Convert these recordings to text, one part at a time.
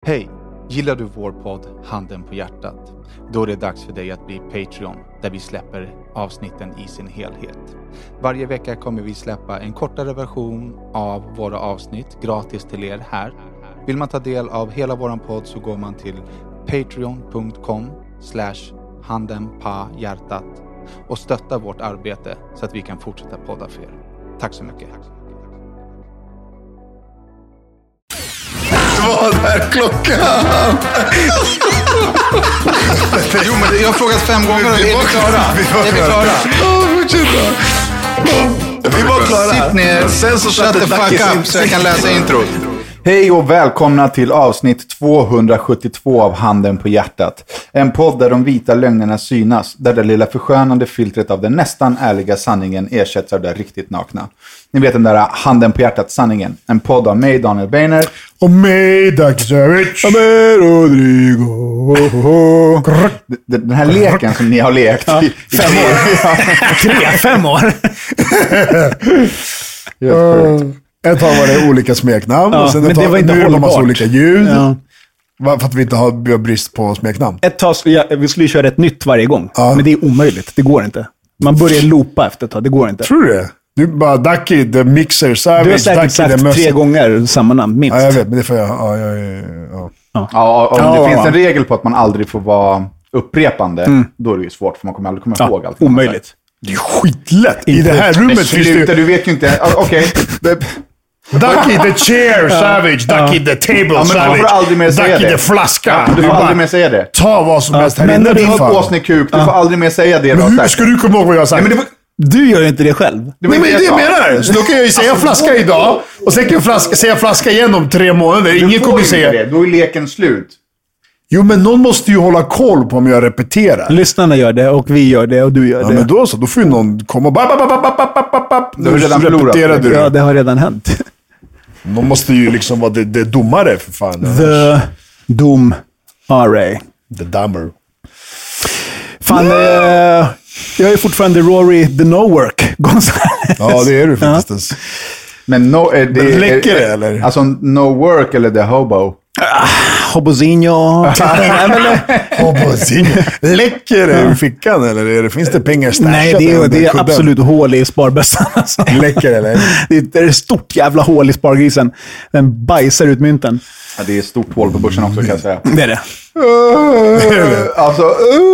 Hej! Gillar du vår podd Handen på hjärtat? Då är det dags för dig att bli Patreon, där vi släpper avsnitten i sin helhet. Varje vecka kommer vi släppa en kortare version av våra avsnitt gratis till er här. Vill man ta del av hela våran podd så går man till patreon.com/handenpahjärtat och stöttar vårt arbete så att vi kan fortsätta podda för er. Tack så mycket! Vad är klockan? Jo, men jag har frågat 5 gånger och är vi klara? Vi var klara. Sitt ner, sen så shut the fuck up så jag kan läsa introt. Hej och välkomna till avsnitt 272 av Handen på hjärtat. En podd där de vita lögnerna synas, där det lilla förskönande filtret av den nästan ärliga sanningen ersätts av det riktigt nakna. Ni vet den där Handen på hjärtat sanningen. En podd av mig, Daniel Beiner. Och mig, Dakisevic. Och mig, Rodrigo. Den här leken som ni har lekt i 5 år. 5 år. Ett tag var det olika smeknamn. Ja, och sen men det var inte nu har man hållbart. olika ljud. Ja. För att vi inte har brist på smeknamn. Ett tag, vi skulle köra ett nytt varje gång. Ja. Men det är omöjligt. Det går inte. Man börjar loopa efter ett tag. Det går inte. Tror du det? Du bara Ducky, the mixer, Savage, Du har säkert Ducky, sagt the Mössa. 3 gånger samma namn, minst. Ja, jag vet, men det får jag... Ja. Ja, om det Ja. finns en regel på att man aldrig får vara upprepande, då är det ju svart för man kommer aldrig komma ihåg allt. Omöjligt. Det är skitlätt. I det här rummet finns Sluta, det... du vet ju inte. Okej. Ducky the chair, Savage. Ducky the table, men man Savage. får aldrig mer säga Ducky det. the flaska. Du får aldrig mer säga det. Ta vad som helst här Men inne. när du din har fan. åsnekuk, du får aldrig mer säga det du Men har hur sagt. ska du komma ihåg vad jag har sagt? Nej, men det var... Du gör ju inte det själv. Det var Nej, men inte det jag sa. menar. Så då kan jag ju säga flaska idag. Och sen kan jag säga flaska igen om 3 månader. Du Ingen får kommer ju säga... inte det. Då är leken slut. Jo, men någon måste ju hålla koll på om jag repeterar. Lyssnarna gör det och vi gör det och du gör Ja, det. men då så. Då får ju någon komma och... Du har redan förlorat. Repeterade du. Ja, det har redan hänt. De måste ju liksom vara det domare för fan. The Dom RA. The dummer. Fan, jag är fortfarande Rory the No Work Gonzales. Ja, det är du faktiskt. Men Men läcker det, eller? Alltså no work eller the hobo. Hobozinho. Läcker det ur fickan, eller finns det pengar stashat? Nej, det under är kudden? absolut hål i sparbössan. Alltså. Läcker eller? Det är ett stort jävla hål i spargrisen. Den bajsar ut mynten. Ja, det är ett stort hål på börsen också kan jag säga. Det är det. Alltså...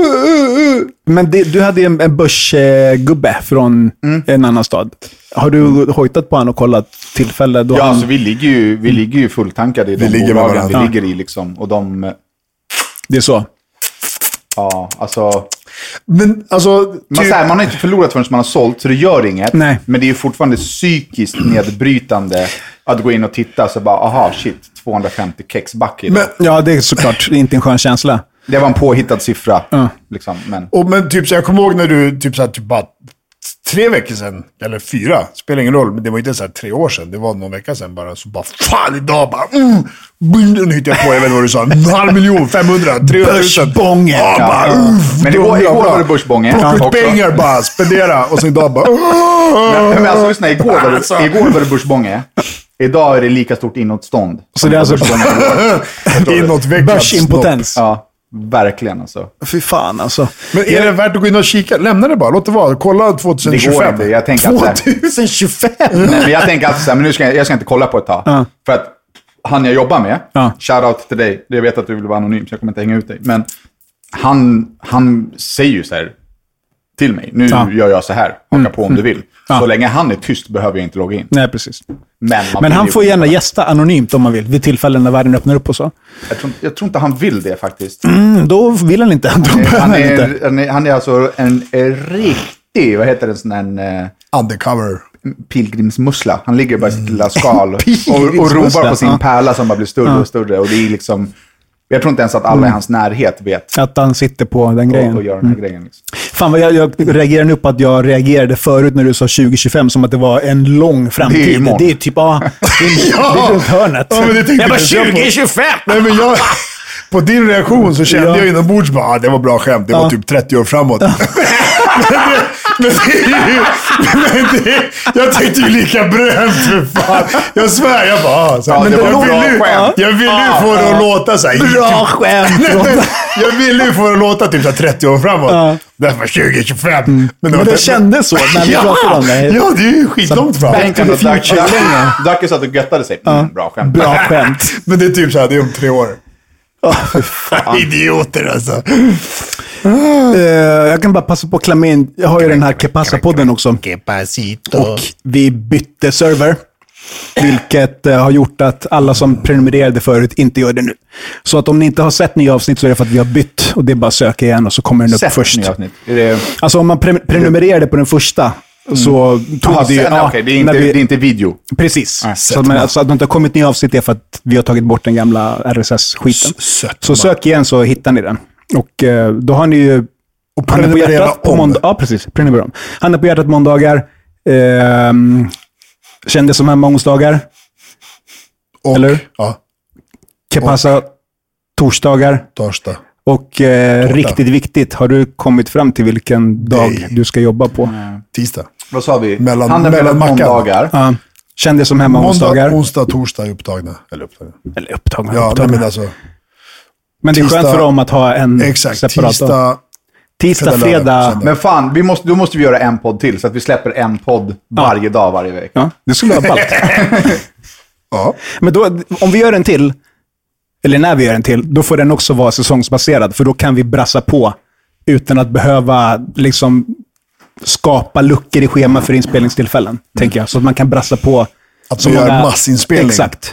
Men du hade ju en börsgubbe från en annan stad. Har du hojtat på han och kollat tillfälle då Ja, han... alltså vi ligger ju fulltankade i de ligger med bolagen vi varandra. ligger i liksom. Och de... Det är så. Ja, alltså... Men alltså... Man har inte förlorat förrän man har sålt, så det gör inget. Nej. Men det är ju fortfarande psykiskt nedbrytande att gå in och titta så bara, aha, shit, 250 kexback idag. Men, Ja, det är såklart inte en skön känsla. Det var en påhittad siffra. Liksom, men... men typ så jag kommer ihåg när du typ bara 3 veckor sedan, eller 4, spelar ingen roll, men det var inte så här 3 år sedan, det var någon vecka sedan bara, så bara fan idag bara, nu hittade jag på, jag vet vad du sa, 500 000, 500 000, 300 000. Börsbånge. Ja, bara, Men igår var det börsbånge. Plocka ut också. pengar bara, spendera, och sen idag bara, Men alltså lyssna, igår var det börsbånge. Idag är det lika stort inåtstånd. Så det är alltså inåtvecklat. börsimpotens. Ja, verkligen alltså. Fy fan alltså. Men är det värt att gå in och kika? Lämna det bara, låt det vara. Kolla Det 2025. går inte. Jag tänker att 2025? Nej, men jag tänker alltså så här, men jag ska inte kolla på ett tag. För att han jag jobbar med, shoutout till dig. Jag vet att du vill vara anonym så jag kommer inte hänga ut dig. Men han säger ju så här till mig. Nu gör jag så här. Haka på om du vill. Så länge han är tyst behöver jag inte logga in. Nej, precis. Men han får gärna gästa anonymt om man vill. Vid tillfällen när världen öppnar upp och så. Jag tror inte han vill det faktiskt. Då vill han inte. Han är alltså en riktig, vad heter det, en sån här... Undercover. pilgrimsmussla. Han ligger bara i sitt lilla skal och robar på sin pärla som bara blir större och större. Och det är liksom... Jag tror inte ens att alla i hans närhet vet Att han sitter på den grejen. och gör den här grejen. Liksom. Fan, vad jag reagerar nu på att jag reagerade förut när du sa 2025 som att det var en lång framtid. Det är imorgon. Det är typ, det är runt hörnet. Ja, men det tänkte jag bara, jag på. 2025! Nej, men på din reaktion så kände jag inombords bara, det var bra skämt. Det var typ 30 år framåt. Jag tänkte ju lika brönt för fan. Jag svär, jag bara... Så här, men jag vill ju få det att låta så här. Bra skämt! Jag vill ju få det att låta typ så här 30 år framåt. Därför 20-25. Men det kändes så när vi pratade om det. Ja, det är ju skitlångt fram. Ducky satt och göttade sig. Bra skämt. Bra skämt. Men det är typ så här, det är om 3 år. Idioter alltså. Jag kan bara passa på att klämma in. Jag har ju den här Kepasa-podden också. Kepasito. Och vi bytte server. Vilket har gjort att alla som prenumererade förut inte gör det nu. Så att om ni inte har sett nya avsnitt så är det för att vi har bytt. Och det är bara att söka igen och så kommer den upp först. Alltså om man prenumererade på den första så tog det ju... Okej, det är inte video. Precis. Så att det inte har kommit nya avsnitt är för att vi har tagit bort den gamla RSS-skiten. Så sök igen så hittar ni den. Och då har ni ju... Och Handen på hjärtat på måndag. Ja, precis. Prenumerera om. Handen på hjärtat på måndagar. Kändes som hemma onsdagar. Eller? Ja. Kepasa torsdagar. Torsdag. Och riktigt viktigt, har du kommit fram till vilken dag du ska jobba på? Tisdag. Vad sa vi? Mellan måndagar. Ja. Kändes som hemma onsdagar. Onsdag, torsdag är upptagna. Eller upptagna. Ja, men alltså... Men det är skönt för dem att ha en separat dag. Tisdag, fredag. Men fan, då måste vi göra en podd till så att vi släpper en podd varje dag, varje vecka. Ja, det skulle vara ballt. Ja. Men då, om vi gör en till, eller när vi gör en till, då får den också vara säsongsbaserad. För då kan vi brassa på utan att behöva liksom skapa luckor i schema för inspelningstillfällen, tänker jag. Så att man kan brassa på. Att man gör massinspelning. Exakt.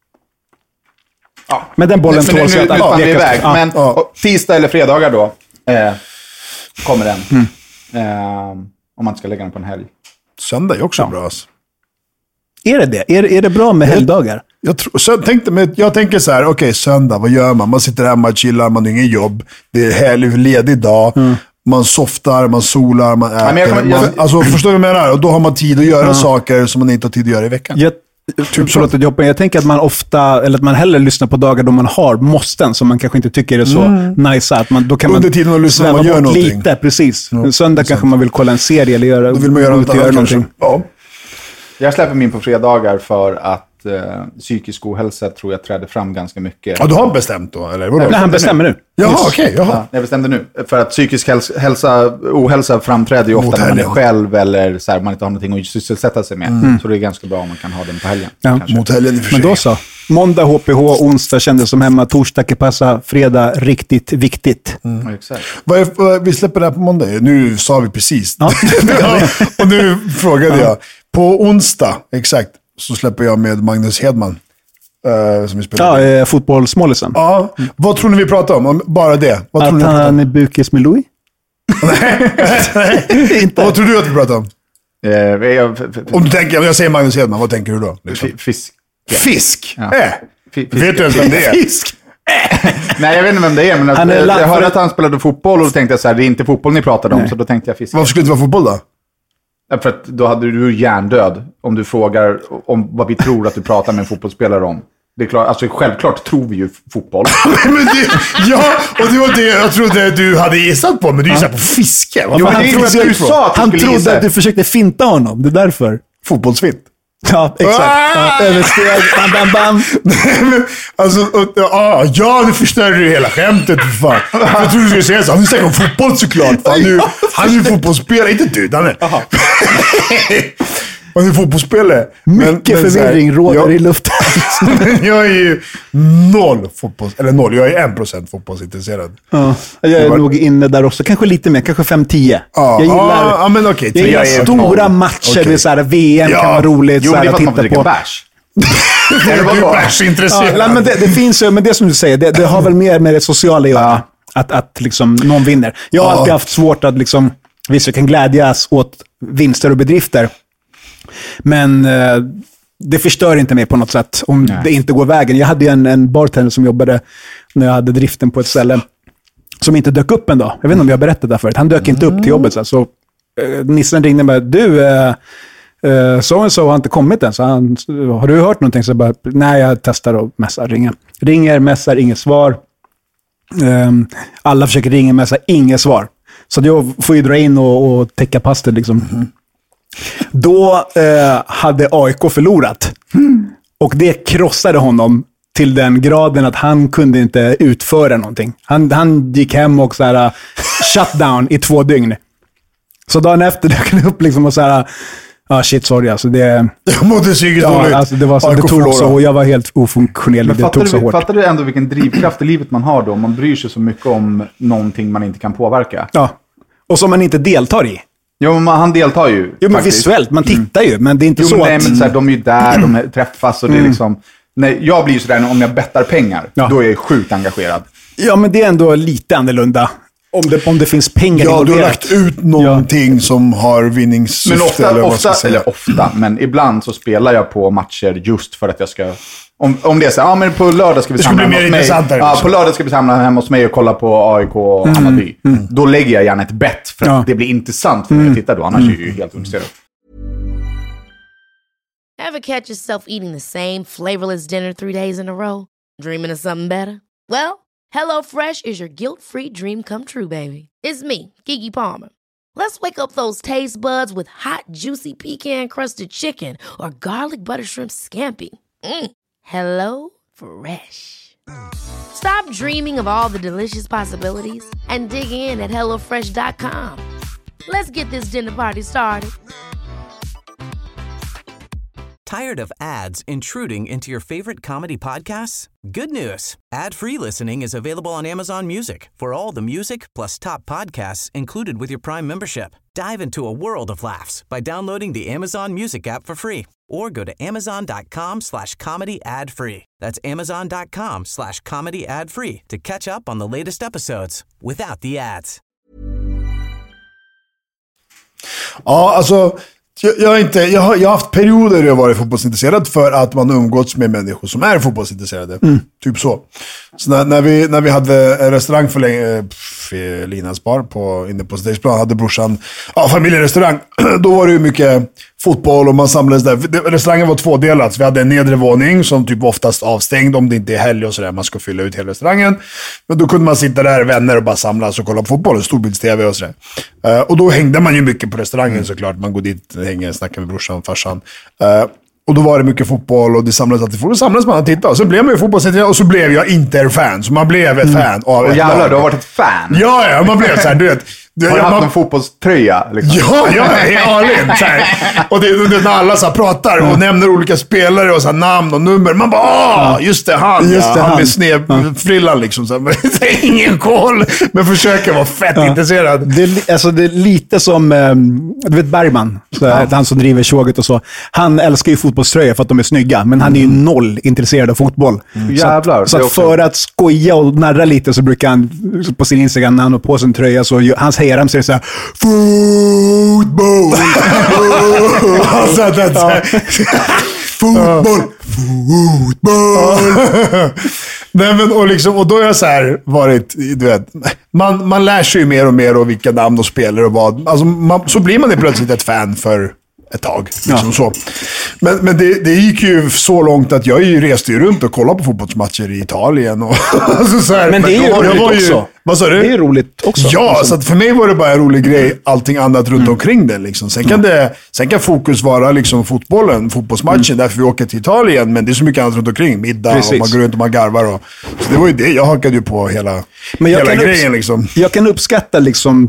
Ja. Men den bollen tål sig att iväg. Men tisdag eller fredagar då kommer den. Om man inte ska lägga den på en helg. Söndag är också bra. Alltså. Är det det? Är det bra med helgdagar? Jag tänker så här, okej, söndag, vad gör man? Man sitter hemma och chillar, man har ingen jobb. Det är ledig dag. Man softar, man solar, man äter. Alltså, förstår du vad jag menar? Och då har man tid att göra saker som man inte har tid att göra i veckan. Jag tänker att man ofta, eller att man hellre lyssnar på dagar då man har måsten som man kanske inte tycker är så nice. Att då kan under tiden att lyssna man gör någonting. Lite, precis. Söndag kanske man vill kolla en serie eller göra. Då vill man göra någonting. Ja. Jag släpper min på fredagar för att psykisk ohälsa tror jag träder fram ganska mycket. Ja, du har bestämt då? Eller? Nej, han bestämmer nu. Jaha, okej. Ja, jag bestämde nu. För att psykisk ohälsa framträder ju ofta när man är själv eller så här, man inte har någonting att sysselsätta sig med. Så det är ganska bra om man kan ha den på helgen. Ja. Mot helgen i och för sig. Men då så. Måndag HPH, onsdag kändes som hemma, torsdag Kepasa, fredag riktigt viktigt. Exakt. Vi släpper det här på måndag. Nu sa vi precis. Ja. Och nu frågade jag. På onsdag, exakt, så släpper jag med Magnus Hedman. Som vi spelar. Fotbollsmålisen. Ja. Vad tror ni vi pratar om? Bara det. Vad att tror ni han är bukis med Louis? Nej. Inte. Vad tror du att vi pratar om? Om jag säger Magnus Hedman, vad tänker du då? Liksom? Fisk. Fisk? Ja. Vet du ens vem det är? Fisk. Nej, jag vet inte vem det är, men jag hörde att han spelade fotboll och då tänkte jag så här, det är inte fotboll ni pratade om, så då tänkte jag fisk. Varför skulle det inte vara fotboll då? För att då hade du hjärndöd om du frågar om vad vi tror att du pratar med en fotbollsspelare om. Det är klart, alltså självklart tror vi ju fotboll. Och det var det jag trodde du hade gissat på, men du gissade på fiske. Han trodde att du försökte finta honom, det är därför. Fotbollsfint. Ja, exakt. Översteg, bam, bam. Alltså, nu förstör du hela skämtet, för fan. Jag trodde du skulle säga så. Han snackar om fotboll såklart. Han är ju fotbollsspelare, inte du, Danne. Han är fotbollsspelare. Mycket förvirring råder i luften. Jag är ju noll, jag är 1% fotbollsintresserad. Ja, jag är nog inne där också. Kanske lite mer, kanske 5-10. Jag gillar stora matcher, det är så här, VM kan vara roligt. Jo, så här, det är för att man får titta dricka på bärs. Du är bärsintresserad. Ja, men det finns ju, men det som du säger, det har väl mer med det sociala att göra. Att liksom någon vinner. Jag har alltid haft svårt att liksom, visst jag kan glädjas åt vinster och bedrifter. Men det förstör inte mig på något sätt om det inte går vägen. Jag hade ju en bartender som jobbade när jag hade driften på ett ställe som inte dök upp en dag. Jag vet inte om jag berättade det förut. Han dök inte upp till jobbet. Så Nissen ringde mig. Du, så har inte kommit än. Så har du hört någonting? Så jag bara, nej, jag testar och mässar, ringer, mässar, inget svar. Alla försöker ringa, mässar, inget svar. Så jag får ju dra in och täcka passet liksom. Då hade AIK förlorat. Och det krossade honom till den graden att han kunde inte utföra någonting. Han gick hem och så här shutdown i 2 dygn. Så dagen efter dök han upp liksom och så här, shit, sorry alltså det... Jag mådde psykiskt dåligt. Alltså det var så, det tog så, och jag var helt ofunktionerlig. Det tog så hårt. Fattar du ändå vilken drivkraft i livet man har då? Om man bryr sig så mycket om någonting man inte kan påverka. Ja, och som man inte deltar i. Jo, men han deltar ju. Jo, men visuellt, man tittar ju, men det är inte så nej, att... men så här, de är ju där, de träffas och det är liksom... Nej, jag blir ju sådär, om jag bettar pengar, då är jag sjukt engagerad. Ja, men det är ändå lite annorlunda. Om det finns pengar involverat. Du har lagt ut någonting som har vinningssyfte. Men ofta, men ibland så spelar jag på matcher just för att jag ska... Om det är så, men på lördag ska vi samla hemma hos mig. Ja, på lördag ska vi samla hemma hos mig och kolla på AIK och Hammarby. Då lägger jag gärna ett bett för att det blir intressant för mig att titta då. Annars är jag ju helt ointresserad. Ever catch yourself eating the same flavorless dinner 3 days in a row? Dreaming of something better? Well, HelloFresh is your guilt-free dream come true, baby. It's me, Keke Palmer. Let's wake up those taste buds with hot, juicy pecan-crusted chicken or garlic butter shrimp scampi. Hello Fresh. Stop dreaming of all the delicious possibilities and dig in at HelloFresh.com. Let's get this dinner party started. Tired of ads intruding into your favorite comedy podcasts? Good news. Ad-free listening is available on Amazon Music for all the music plus top podcasts included with your Prime membership. Dive into a world of laughs by downloading the Amazon Music app for free or go to amazon.com/comedy ad-free. That's amazon.com/comedy ad-free to catch up on the latest episodes without the ads. Ja, alltså... Jag har haft perioder där jag varit fotbollsintresserad för att man umgåtts med människor som är fotbollsintresserade. Typ så. Så när vi hade en restaurang för Linas bar inne på Stegsplan hade brorsan familjerestaurang. Då var det ju mycket fotboll och man samlades där. Restaurangen var 2-delad. Så vi hade en nedre våning som typ oftast avstängd om det inte är helg och sådär. Man ska fylla ut hela restaurangen. Men då kunde man sitta där, vänner, och bara samlas och kolla på fotboll. Storbilds-tv och sådär. Och då hängde man ju mycket på restaurangen såklart. Man går dit, hänger, snackar med brorsan och farsan. Och då var det mycket fotboll och det samlades alltid fotboll. Då samlades man och tittade. Och så blev man ju fotbollsintresserad och så blev jag Inter-fan. Så man blev ett fan av ett jävlar, lag. Du har varit ett fan. Ja, man blev så här, du vet. Har du haft en fotbollströja? Liksom? Ja, Alin. Och det när alla så här pratar och nämner olika spelare och så här namn och nummer. Man bara, just det, han med snedfrillan liksom. Så här, ingen koll, men försöker vara fett intresserad. Det är lite som, du vet Bergman, han som driver tjoget och så. Han älskar ju fotbollströjor för att de är snygga, men han är ju noll intresserad av fotboll. Jävlar. Så för att skoja och narra lite så brukar han på sin Instagram när han har på sin tröja så hans hejaram säger så här: fotboll. Fotboll. Nej, men och då har jag så här varit, du vet, man lär sig ju mer och mer och vilka namn och spelare och vad. Alltså så blir man plötsligt ett fan för ett tag. Liksom så. Men det gick ju så långt att jag reste ju runt och kollade på fotbollsmatcher i Italien. Och, alltså så här, men det är ju roligt också. Vad sa du? Det är roligt också. Ja, liksom. Så att för mig var det bara en rolig grej. Allting annat runt omkring det. Liksom. Sen kan fokus vara liksom fotbollsmatchen. Därför vi åker till Italien. Men det är så mycket annat runt omkring. Middag och man går runt och man garvar. Så det var ju det. Jag hakade ju på hela grejen. Liksom. Jag kan uppskatta liksom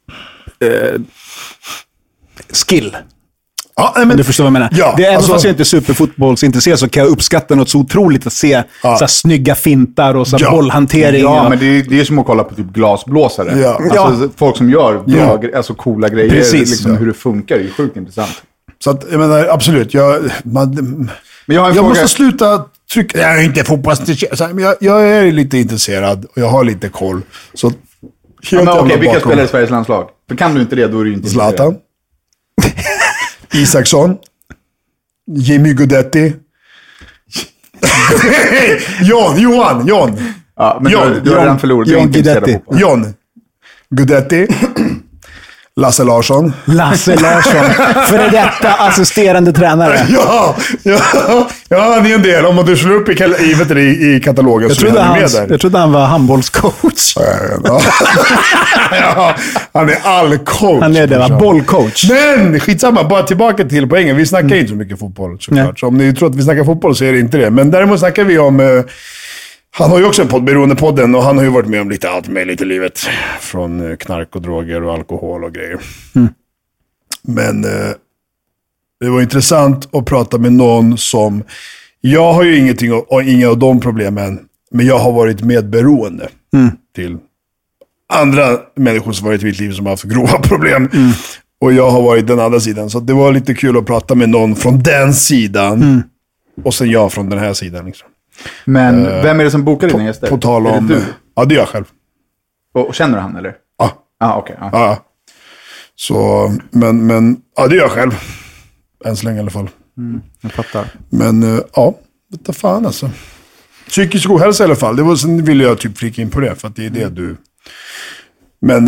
skill. Ja, men du förstår vad jag menar. Ja, det är, även fast jag inte är superfotbollsintresserad så kan jag uppskatta något så otroligt att se så här, snygga fintar och så här, bollhantering. Ja, men det är som att kolla på typ glasblåsare. Ja. Alltså, folk som gör alltså coola grejer. Precis. Liksom, hur det funkar är ju sjukt intressant. Så att, jag menar, absolut. Men jag måste sluta trycka. Jag är inte fotbollsintresserad, men jag är lite intresserad och jag har lite koll. Så okej, vilka spelar i Sveriges landslag? För kan du inte det, då är du inte Zlatan. Isaksson. Jimmy Guidetti. John. Ja, men du har redan förlorat. John Guidetti. Lasse Larsson, för detta assisterande tränare. Ja, han är en del. Om du slår upp i katalogen jag så är han med där. Jag trodde han var handbollscoach. Ja, han är all coach. Han är det, va? Bollcoach. Men skitsamma, bara tillbaka till poängen. Vi snackar inte så mycket fotboll, såklart. Så om ni tror att vi snackar fotboll så är det inte det. Men däremot snackar vi om... han har ju också en podd, Beroendepodden, och han har ju varit med om lite allt möjligt i livet. Från knark och droger och alkohol och grejer. Men det var intressant att prata med någon som... Jag har ju inga av de problemen, men jag har varit medberoende till andra människor som varit i mitt liv som har haft grova problem. Och jag har varit den andra sidan. Så det var lite kul att prata med någon från den sidan. Och sen jag från den här sidan. Liksom. Men vem är det som bokar dina gäster? På tal om... Är det du? Ja, det är jag själv. Och känner du han, eller? Ja. Okej. Ja. Så, men ja, det är jag själv. Än så länge i alla fall. Jag fattar. Men ja, vad fan alltså. Psykisk ohälsa i alla fall. Sen ville jag typ flika in på det, för att det är det du... Men,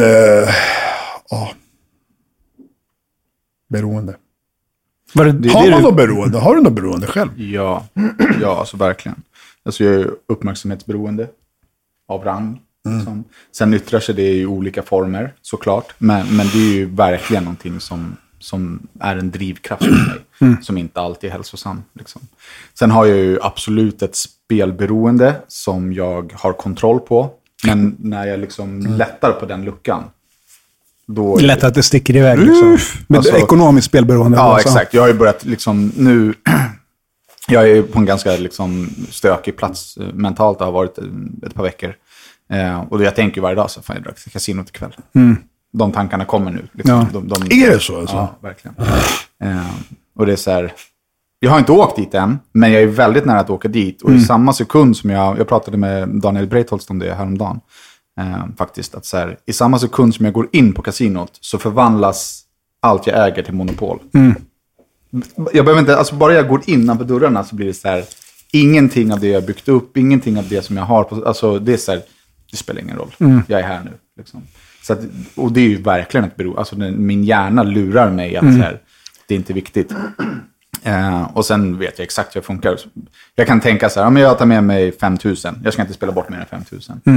beroende. Har man något beroende? Har du något beroende själv? Ja, alltså verkligen. Alltså jag är uppmärksamhetsberoende av rang. Liksom. Sen yttrar sig det i olika former, såklart. Men det är ju verkligen någonting som är en drivkraft för mig. Som inte alltid är hälsosam. Liksom. Sen har jag ju absolut ett spelberoende som jag har kontroll på. Men när jag liksom lättar på den luckan, då... Det är lätt att det sticker iväg liksom. Med alltså, ekonomiskt spelberoende. Ja, exakt. Jag har ju börjat liksom nu... Jag är på en ganska liksom stökig plats mentalt. Det har varit ett par veckor. Och jag tänker ju varje dag så fan, jag drar till kasinot ikväll. De tankarna kommer nu. Liksom. Är det så alltså? Ja, verkligen. Och det är så här... Jag har inte åkt dit än, men jag är väldigt nära att åka dit. Och i samma sekund som jag pratade med Daniel Breitholtz om det häromdagen. Faktiskt, att så här, i samma sekund som jag går in på kasinot så förvandlas allt jag äger till monopol. Jag behöver inte, alltså bara jag går innanför dörrarna så blir det så här, ingenting av det jag byggt upp, ingenting av det som jag har på, alltså det är så här, det spelar ingen roll. Jag är här nu liksom. Så att, och det är ju verkligen ett beroende, alltså min hjärna lurar mig att så här, det är inte viktigt. Och sen vet jag exakt hur det funkar. Jag kan tänka så här, om jag tar med mig 5 000, jag ska inte spela bort mer än 5 000.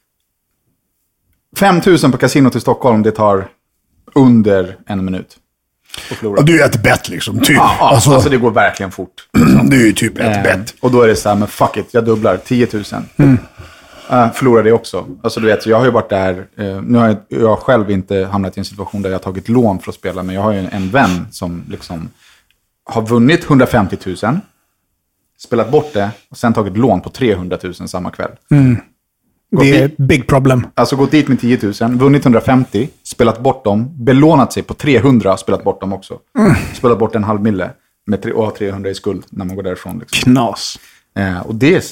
5 000 på kasinot i Stockholm, det tar under 1 minut. Ja, du är ett bett liksom, typ. Ja, alltså det går verkligen fort. Det är ju typ ett bett. Och då är det så här, men fuck it, jag dubblar 10 000. Förlorar det också. Alltså du vet, så jag har ju varit där, nu har jag själv inte hamnat i en situation där jag har tagit lån för att spela, men jag har ju en vän som liksom har vunnit 150 000, spelat bort det och sen tagit lån på 300 000 samma kväll. Det är ett big problem. Alltså gått dit med 10 000, vunnit 150, spelat bort dem, belånat sig på 300, spelat bort dem också. Spelat bort 500 000 och har 300 i skuld när man går därifrån. Liksom. Knas. Och det är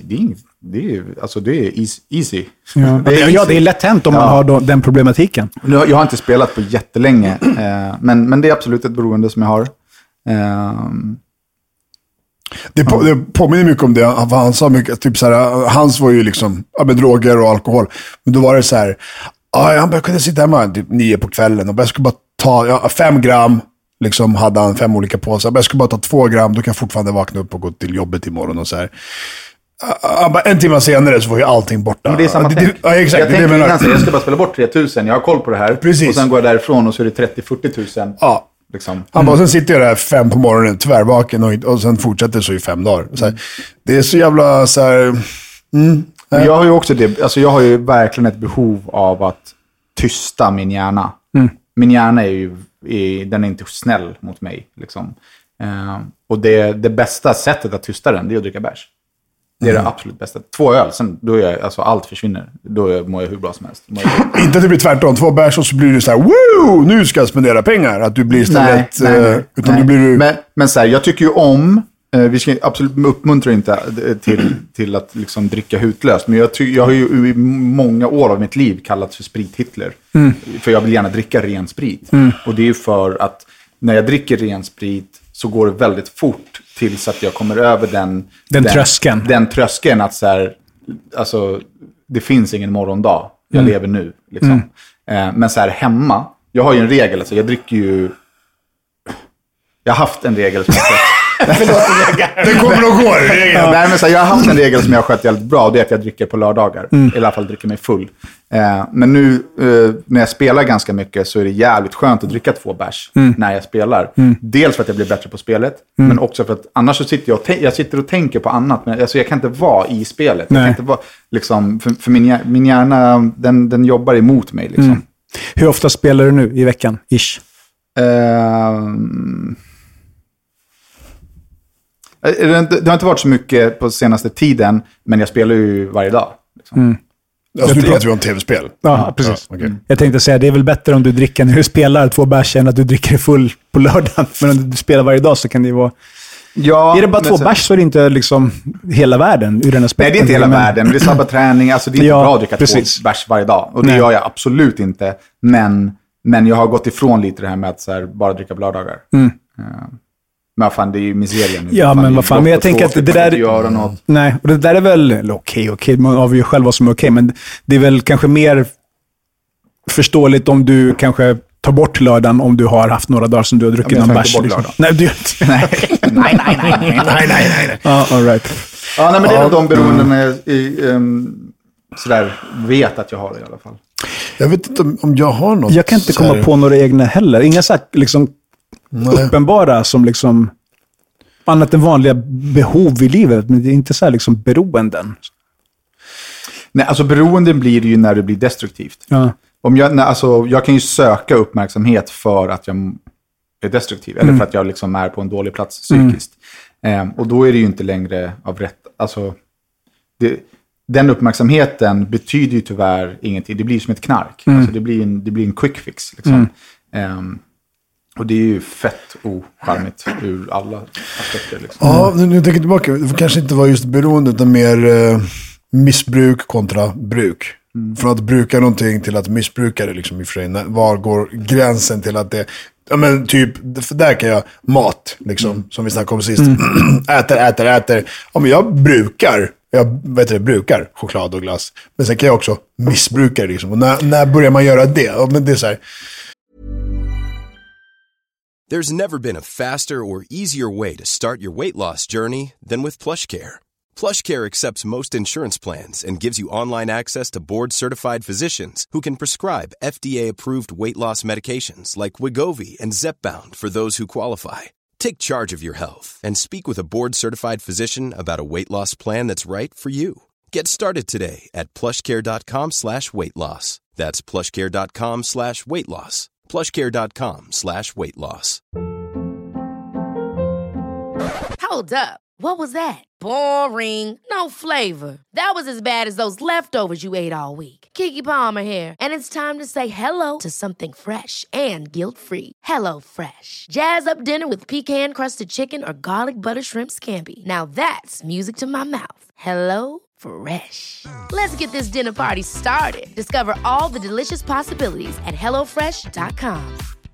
easy. Ja, det är lätt hänt om man har den problematiken. Jag har inte spelat på jättelänge, men det är absolut ett beroende som jag har. Det påminner mycket om det. Han sa mycket, typ så här, hans var ju liksom med droger och alkohol. Men då var det så här, han bara kunde sitta hemma typ 9 på kvällen och jag skulle bara ta 5 gram, liksom hade han 5 olika påsar. Jag skulle bara ta 2 gram, då kan jag fortfarande vakna upp och gå till jobbet imorgon och så här. En timme senare så var ju allting borta. Men det är samma tänk. Exakt. Jag ska bara spela bort 3 000, jag har koll på det här. Precis. Och sen går jag därifrån och så är det 30-40 000. Ja. Liksom. Han bara, sen sitter jag där 5 på morgonen, tvärvaken och sen fortsätter så i 5 dagar. Så här, det är så jävla så här... Jag har ju också det, alltså jag har ju verkligen ett behov av att tysta min hjärna. Min hjärna den är inte snäll mot mig. Liksom. Och det bästa sättet att tysta den, det är att dricka bärs. Det är det absolut bästa. 2 öl, sen då är alltså allt försvinner. Då mår jag hur bra som helst. Inte att det blir tvärtom. 2 bärs och så blir du så här, woo! Nu ska jag spendera pengar. Att du blir istället... Nej. Då blir du... Men så här, jag tycker ju om... vi ska absolut uppmuntra inte till att liksom dricka hutlöst. Men jag har ju i många år av mitt liv kallats för sprit-Hitler. För jag vill gärna dricka ren sprit. Och det är för att när jag dricker ren sprit så går det väldigt fort tills att jag kommer över den tröskeln. Den tröskeln att så här, alltså, det finns ingen morgondag. Jag lever nu. Liksom. Men så här hemma, Jag har ju en regel, alltså jag dricker ju... Jag har haft en regel som jag Det kommer att gå. Nej, men så här, jag har haft en regel som jag har skött jävligt bra, och det är att jag dricker på lördagar. I alla fall dricker mig full. Men nu när jag spelar ganska mycket så är det jävligt skönt att dricka 2 bärs när jag spelar. Dels för att jag blir bättre på spelet, men också för att annars så sitter jag sitter och tänker på annat. Men alltså, jag kan inte vara i spelet. Jag kan inte vara, liksom, för min hjärna, den jobbar emot mig. Liksom. Hur ofta spelar du nu i veckan, ish? Det har inte varit så mycket på senaste tiden, men jag spelar ju varje dag. Liksom. Alltså, nu pratar vi om tv-spel. Ja, precis. Ja, okay. Jag tänkte säga, det är väl bättre om du dricker när du spelar 2 bärs än att du dricker full på lördagen. Men om du spelar varje dag så kan det ju vara... Ja, är det bara 2 bärs så är det inte liksom hela världen ur den aspekten. Nej, det är inte hela världen. Det är samma träning. Alltså, det är inte bra att dricka 2 bärs varje dag. Och det gör jag absolut inte. Men jag har gått ifrån lite det här med att så här, bara dricka på lördagar. Men fan, det är ju miseria nu. Ja, men vad fan. Men jag tänker att det där... Nej, och det där är väl okej. Man avgör själv vad som är okej. Men det är väl kanske mer förståeligt om du kanske tar bort lördagen om du har haft några dagar som du har druckit någon bärs. Liksom. Nej, du inte. Nej. Ja, all right. Ja, nej, men det är nog de beroenden jag sådär vet att jag har det i alla fall. Jag vet inte om jag har något. Jag kan inte komma på några egna heller. Inga så liksom uppenbara som liksom annat än vanliga behov i livet, men det är inte så här liksom beroenden. Nej, alltså beroenden blir det ju när det blir destruktivt. Ja. Om jag kan ju söka uppmärksamhet för att jag är destruktiv eller för att jag liksom är på en dålig plats psykiskt. Och då är det ju inte längre av rätt, alltså den uppmärksamheten betyder ju tyvärr ingenting. Det blir som ett knark. Alltså det blir en quick fix liksom. Och det är ju fett ocharmigt ur alla aspekter. Liksom. Ja, nu tänker jag tillbaka. Det får kanske inte vara just beroende utan mer missbruk kontra bruk. Från att bruka någonting till att missbruka det liksom i för sig. Var går gränsen till att det... Ja men typ, för där kan jag mat liksom, som vi snackade om sist. Äter. Ja men jag brukar choklad och glass. Men sen kan jag också missbruka det liksom. Och när börjar man göra det? Ja, men det är så här... There's never been a faster or easier way to start your weight loss journey than with PlushCare. PlushCare accepts most insurance plans and gives you online access to board-certified physicians who can prescribe FDA-approved weight loss medications like Wegovy and Zepbound for those who qualify. Take charge of your health and speak with a board-certified physician about a weight loss plan that's right for you. Get started today at plushcare.com/weightloss. That's plushcare.com/weightloss. plushcare.com/weightloss. Hold up. What was that? Boring. No flavor. That was as bad as those leftovers you ate all week. Keke Palmer here, and it's time to say hello to something fresh and guilt-free. Hello Fresh. Jazz up dinner with pecan-crusted chicken or garlic butter shrimp scampi. Now that's music to my mouth. Hello Fresh. Let's get this dinner party started. Discover all the delicious possibilities at hellofresh.com.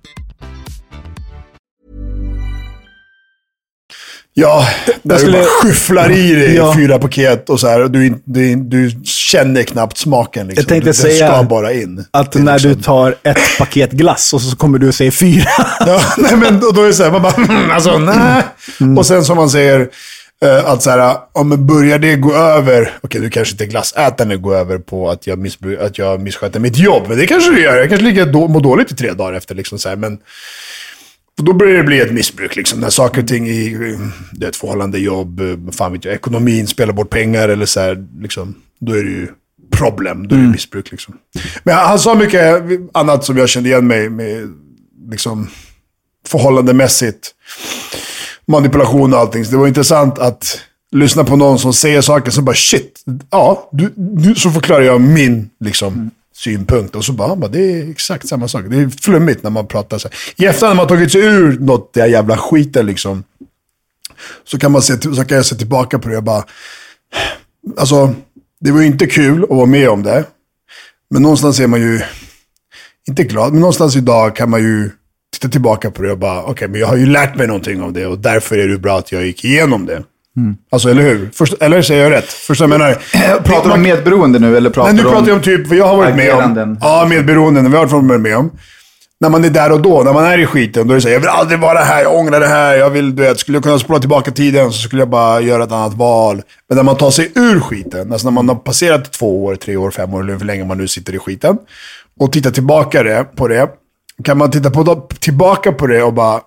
Ja, där du bara skyfflar i dig 4 paket och så här. Och du känner knappt smaken. Liksom. Jag tänkte säga bara in. Att när liksom... du tar ett paket glass och så kommer du att säga 4. Ja, nej, men då är det så här, man bara, alltså nej. Och sen som man säger, att så här, om börjar det gå över, okej, du kanske inte glassätande går över på att jag missköter mitt jobb. Men det kanske det gör. Jag kanske ligger må dåligt i 3 dagar efter liksom så här, men... Då börjar det bli ett missbruk liksom. När saker och ting i ett förhållande, jobb, fan vet jag, ekonomin spelar bort pengar eller så här, liksom, då är det ju problem, då är det missbruk liksom. Men han sa mycket annat som jag kände igen mig med liksom förhållandemässigt, manipulation och allting. Så det var intressant att lyssna på någon som säger saker som bara shit, ja, du så förklarar jag min liksom synpunkt. Och så bara, det är exakt samma sak. Det är flummigt när man pratar så här. I efterhand när man tagit sig ur något där jävla skiten liksom, så kan jag se tillbaka på det och bara, alltså, det var ju inte kul att vara med om det. Men någonstans är man ju inte glad, men någonstans idag kan man ju titta tillbaka på det och bara, okej, men jag har ju lärt mig någonting av det och därför är det bra att jag gick igenom det. Alltså, eller hur? Eller säger jag rätt? Först jag menar... Pratar du om medberoende nu? Eller pratar nej, nu pratar jag om typ vad jag har varit med om. Ja, medberoenden. Vi har varit med om. när man är där och då, när man är i skiten, då är det så här, jag vill aldrig vara här, jag ångrar det här, jag vill, skulle jag kunna spola tillbaka tiden så skulle jag bara göra ett annat val. Men när man tar sig ur skiten, alltså när man har passerat 2 år, 3 år, 5 år, eller hur länge man nu sitter i skiten, och tittar tillbaka på det, kan man tillbaka på det och bara,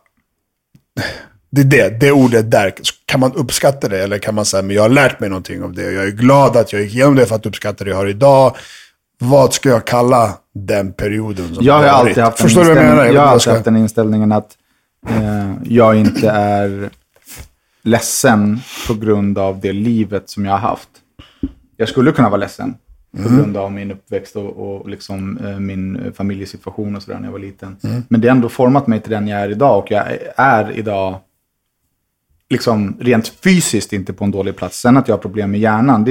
det ordet där, kan man uppskatta det, eller kan man säga, men jag har lärt mig någonting av det, jag är glad att jag gick igenom det för att uppskatta det jag har idag. Vad ska jag kalla den perioden? Som jag har alltid haft haft den inställningen att jag inte är ledsen på grund av det livet som jag har haft. Jag skulle kunna vara ledsen på grund av min uppväxt och liksom min familjesituation och sådär när jag var liten. Men det har ändå format mig till den jag är idag, och jag är idag liksom rent fysiskt inte på en dålig plats. Sen att jag har problem med hjärnan,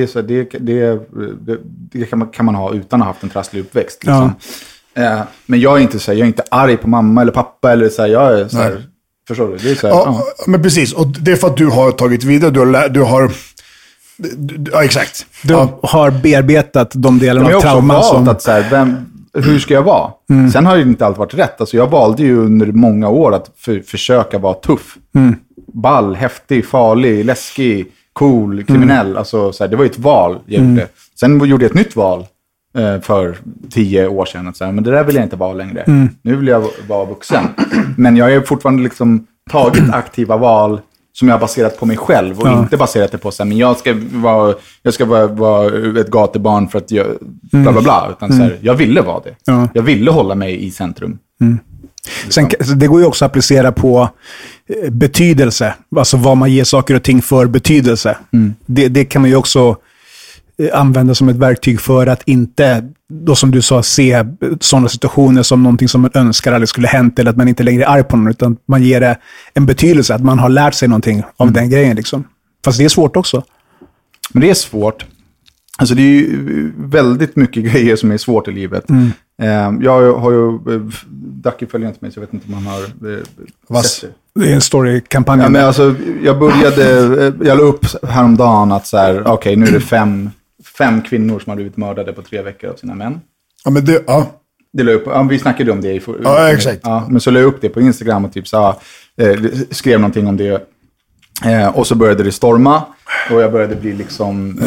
det kan man ha utan att ha haft en trasslig uppväxt. Liksom. Ja. Men jag är inte arg på mamma eller pappa, eller så här, jag är så här, förstår du? Det är så här, ja, men precis. Och det är för att du har tagit vidare, du har ja, exakt. Du har bearbetat de delarna av trauman som... att så här, hur ska jag vara? Sen har det inte alltid varit rätt. Alltså, jag valde ju under många år att försöka vara tuff. Ball, häftig, farlig, läskig, cool, kriminell. Alltså, så här, det var ju ett val jag gjorde. Sen gjorde jag ett nytt val för 10 år sedan. Att, så här, men det där vill jag inte vara längre. Nu vill jag vara vuxen. Men jag har fortfarande liksom tagit aktiva val som jag har baserat på mig själv och inte baserat det på så här, men jag ska vara ett gatubarn för att jag bla bla bla, utan så här, jag ville vara det. Jag ville hålla mig i centrum. Sen, det går ju också att applicera på betydelse, alltså vad man ger saker och ting för betydelse. Det kan man ju också använda som ett verktyg för att inte, då som du sa, se sådana situationer som någonting som man önskar aldrig skulle hänt, eller att man inte längre är arg på någon, utan man ger det en betydelse, att man har lärt sig någonting av den grejen liksom. Fast det är svårt också. Men det är svårt. Alltså det är ju väldigt mycket grejer som är svårt i livet. Jag har ju, Ducky följer inte mig så jag vet inte om han har sett det. Det är en story-kampanj. Ja, men alltså, jag la upp häromdagen att så här, okej, nu är det 5 kvinnor som har blivit mördade på 3 veckor av sina män. Ja, men det, Det la upp, vi snackade om det ja, exakt. Ja, men så la jag upp det på Instagram och typ så skrev någonting om det. Och så började det storma och jag började bli liksom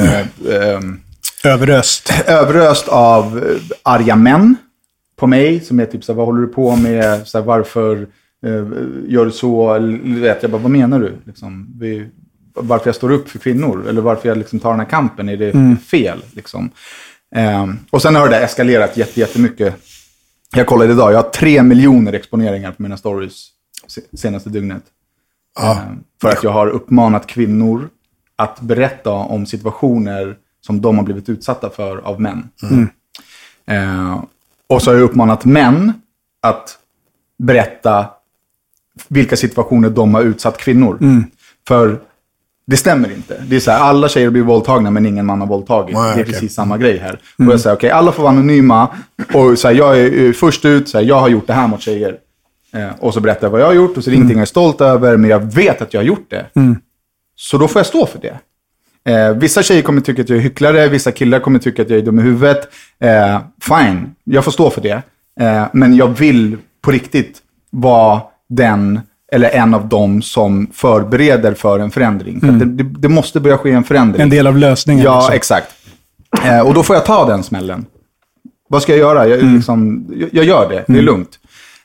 överöst av arga män på mig som är typ så här, vad håller du på med, så här, varför gör du så, vet jag bara, vad menar du liksom, varför jag står upp för kvinnor eller varför jag liksom tar den här kampen, är det fel liksom. Och sen har det eskalerat jättemycket. Jag kollade idag, jag har 3 miljoner exponeringar på mina stories senaste dygnet. För att jag har uppmanat kvinnor att berätta om situationer som de har blivit utsatta för av män. Och så har jag uppmanat män att berätta vilka situationer de har utsatt kvinnor. För det stämmer inte. Det är så här, alla tjejer blir våldtagna men ingen man har våldtagit. Det är precis samma grej här. Och jag säger, okej, alla får vara anonyma. Och så här, jag är först ut, så här, jag har gjort det här mot tjejer. Och så berättar jag vad jag har gjort. Och så är det ingenting jag är stolt över, men jag vet att jag har gjort det. Så då får jag stå för det. Vissa tjejer kommer tycka att jag är hycklare. Vissa killar kommer tycka att jag är dum i huvudet. Fine, jag får stå för det. Men jag vill på riktigt vara den eller en av dem som förbereder för en förändring. För det måste börja ske en förändring. En del av lösningen. Ja, liksom. Exakt. Och då får jag ta den smällen. Vad ska jag göra? Jag gör det. Det är lugnt.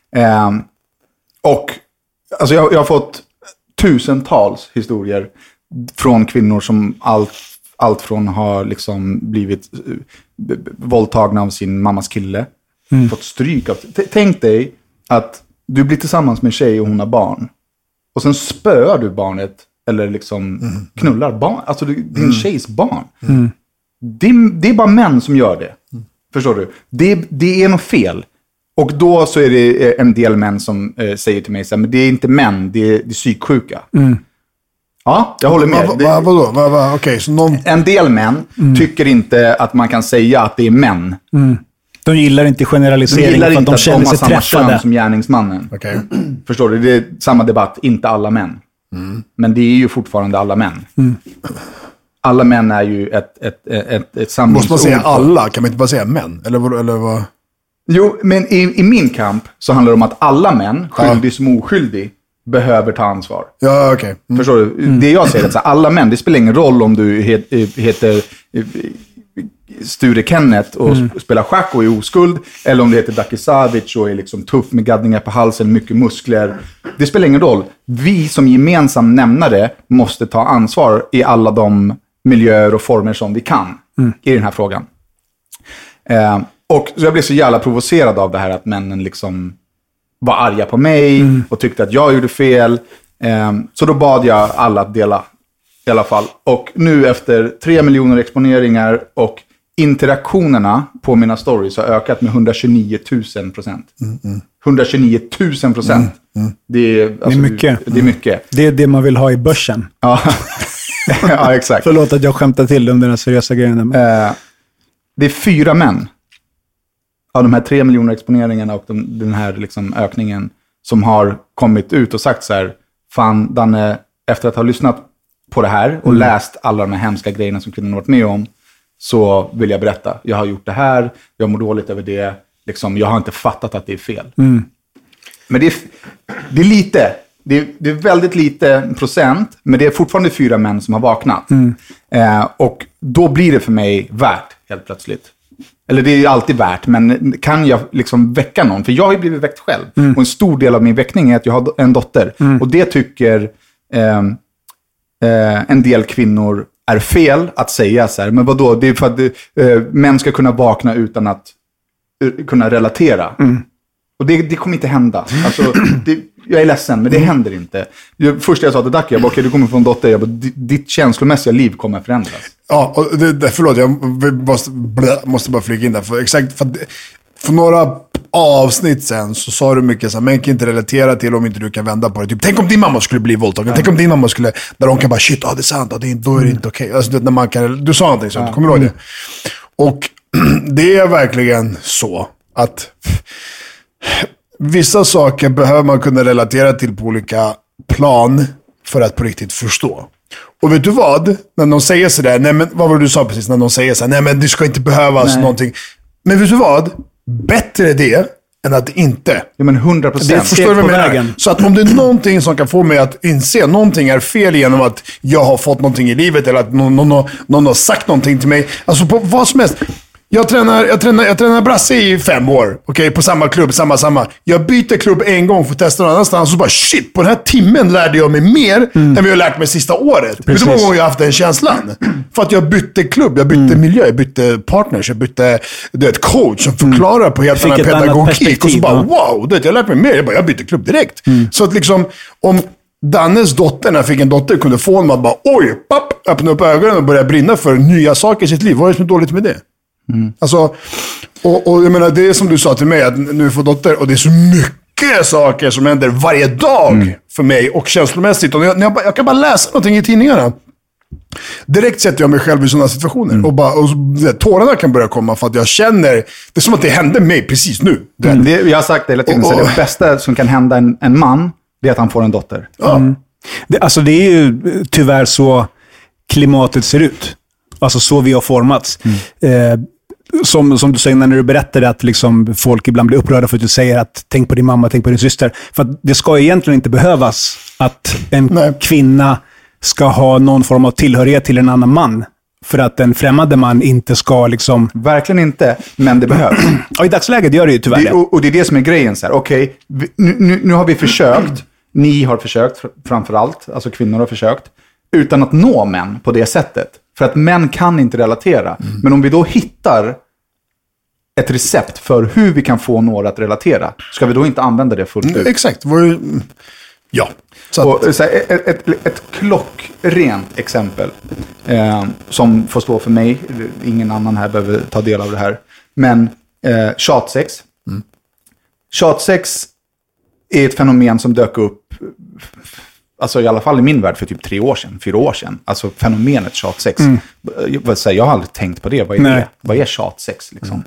Och alltså jag har fått tusentals historier från kvinnor som allt från har liksom blivit våldtagna av sin mammas kille. Fått stryk av. Tänk dig att du blir tillsammans med en tjej och hon har barn. Och sen spöar du barnet eller liksom knullar barn. Alltså din tjejs barn. Det är bara män som gör det. Förstår du? Det är något fel. Och då så är det en del män som säger till mig så här, men det är inte män, det är psyksjuka. Ja, jag håller med. Vadå? Okej, så någon... En del män tycker inte att man kan säga att det är män. De gillar inte generalisering. De gillar inte att de känner sig samma träffade kön som gärningsmannen. Okay. Förstår du? Det är samma debatt, inte alla män. Men det är ju fortfarande alla män. Alla män är ju ett samlingsord. Måste man säga alla? Kan man inte bara säga män? Eller vad? Jo, men i min kamp så handlar det om att alla män, skyldig som oskyldig, behöver ta ansvar. Ja, okej. Okay. Förstår du? Det jag säger är att alla män, det spelar ingen roll om du heter Sture Kenneth och spelar schack och är oskuld, eller om du heter Daki Savic och är liksom tuff med gaddningar på halsen, mycket muskler. Det spelar ingen roll. Vi som gemensam nämnare måste ta ansvar i alla de miljöer och former som vi kan i den här frågan. Och så jag blev så jävla provocerad av det här att männen liksom var arga på mig och tyckte att jag gjorde fel. Så då bad jag alla att dela i alla fall. Och nu efter 3 miljoner exponeringar och interaktionerna på mina stories har ökat med 129 000%. 129 000%. Det är mycket. Det är mycket. Det är det man vill ha i börsen. Ja, ja exakt. Förlåt att jag skämtar till om den här seriösa grejen. Det är 4 män av de här 3 miljoner exponeringarna och den här liksom ökningen som har kommit ut och sagt så här: fan Danne, efter att ha lyssnat på det här och läst alla de här hemska grejerna som kvinnorna varit med om, så vill jag berätta. Jag har gjort det här, jag mår dåligt över det. Liksom, jag har inte fattat att det är fel. Men det är lite. Det är väldigt lite procent, men det är fortfarande 4 män som har vaknat. Och då blir det för mig värt, helt plötsligt. Eller det är ju alltid värt, men kan jag liksom väcka någon? För jag har ju blivit väckt själv. Och en stor del av min väckning är att jag har en dotter. Och det tycker en del kvinnor är fel att säga så här. Men vadå? Det är för att män ska kunna vakna utan att kunna relatera. Och det kommer inte hända. Alltså, jag är ledsen, men det händer inte. Först jag sa till Daki, jag bara, okej, du kommer få en dotter. Jag bara, ditt känslomässiga liv kommer att förändras. Ja, och förlåt, jag måste bara flika in där. För några avsnitt sen så sa du mycket så här, män kan inte relatera till om inte du kan vända på det. Typ, tänk om din mamma skulle bli våldtagen. Tänk om din mamma skulle, där de kan bara, shit, det är sant, då är det inte okej. Alltså, när man kan, du sa någonting sånt, kommer du ihåg det? Och det är verkligen så att vissa saker behöver man kunna relatera till på olika plan för att på riktigt förstå. Och vet du vad? När de säger sådär, nej men vad var det du sa precis? När de säger sådär, nej men det ska inte behövas någonting. Men vet du vad? Bättre det än att inte. Ja men 100%. Det förstår du vad jag menar. Så att om det är någonting som kan få mig att inse någonting är fel genom att jag har fått någonting i livet eller att någon har sagt någonting till mig. Alltså på vad som helst. Jag tränar brasse i 5 år. Okej, på samma klubb, samma. Jag byter klubb en gång för att testa någon annanstans. Så bara shit, på den här timmen lärde jag mig mer än vi har lärt mig sista året. Vet du hur många gånger jag har haft den känslan? För att jag bytte klubb, jag bytte miljö, jag bytte partners, jag bytte coach som förklarar på helt annan pedagogik. Och så bara wow, jag har lärt mig mer. Jag bytte klubb direkt. Så att liksom, om Dannes dotter, när jag fick en dotter, kunde få honom att bara oj, papp, öppna upp ögonen och börja brinna för nya saker i sitt liv. Vad är det som är dåligt med det? Alltså, och jag menar, det är som du sa till mig, att nu får dotter, och det är så mycket saker som händer varje dag för mig och känslomässigt. Och jag kan bara läsa någonting i tidningarna. Direkt sätter jag mig själv i sådana situationer. Och tårarna kan börja komma för att jag känner, det är som att det händer mig precis nu. Jag har sagt det hela tiden, så det bästa som kan hända en man, det är att han får en dotter. Det är ju tyvärr så klimatet ser ut. Alltså så vi har formats. Som du säger när du berättade att liksom folk ibland blir upprörda för att du säger att tänk på din mamma, tänk på din syster. För att det ska egentligen inte behövas att en kvinna ska ha någon form av tillhörighet till en annan man. För att en främmande man inte ska liksom... Verkligen inte, men det behövs. Och i dagsläget gör det ju tyvärr och det är det som är grejen. Okej, nu har vi försökt. Ni har försökt framförallt. Alltså kvinnor har försökt. Utan att nå män på det sättet. För att män kan inte relatera. Men om vi då hittar ett recept för hur vi kan få några att relatera, ska vi då inte använda det fullt ut? Exakt. Ja. Ett klockrent exempel som får stå för mig. Ingen annan här behöver ta del av det här. Men tjatsex. Tjatsex är ett fenomen som dök upp, alltså i alla fall i min värld, för typ 4 år sedan. Alltså fenomenet tjatsex. Jag har aldrig tänkt på det. Vad är tjatsex liksom?